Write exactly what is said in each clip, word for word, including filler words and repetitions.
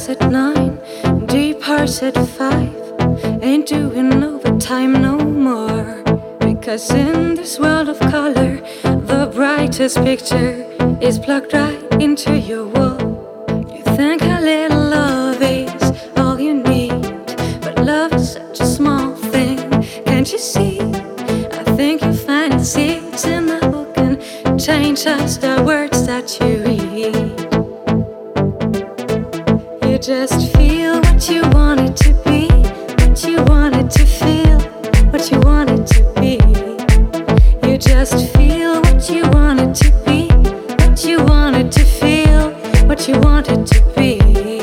Rise at nine, departs at five. Ain't doing overtime no more. Because in this world of color, the brightest picture is plugged right into your wall. You think a little love is all you need, but love is such a small thing, can't you see? I think you find it seeds in the book and change just the words that you read. You just feel what you want it to be, what you want it to feel, what you want it to be. You just feel what you want it to be, what you want it to feel, what you want it to be.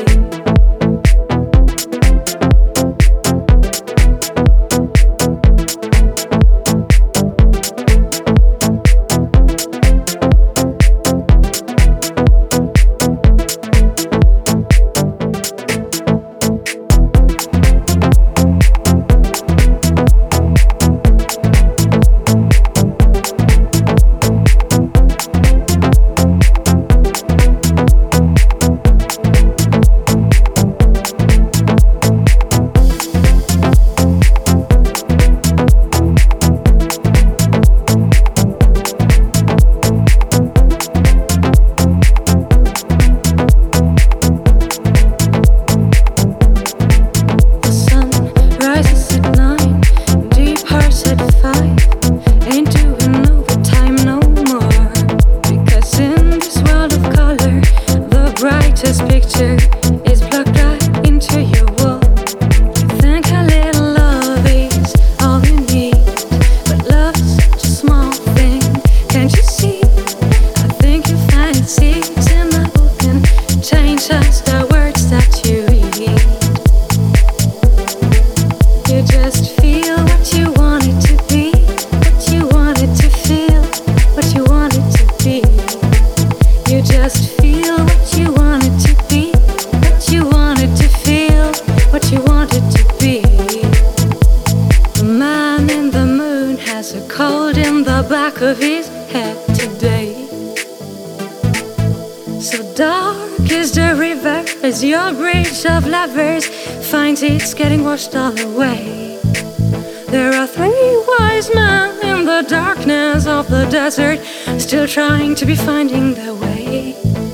It's getting washed all away. There are three wise men in the darkness of the desert, still trying to be finding their way.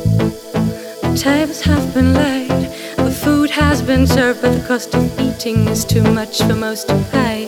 The tables have been laid, the food has been served, but the cost of eating is too much for most to pay.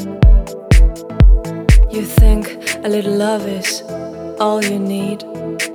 You think a little love is all you need.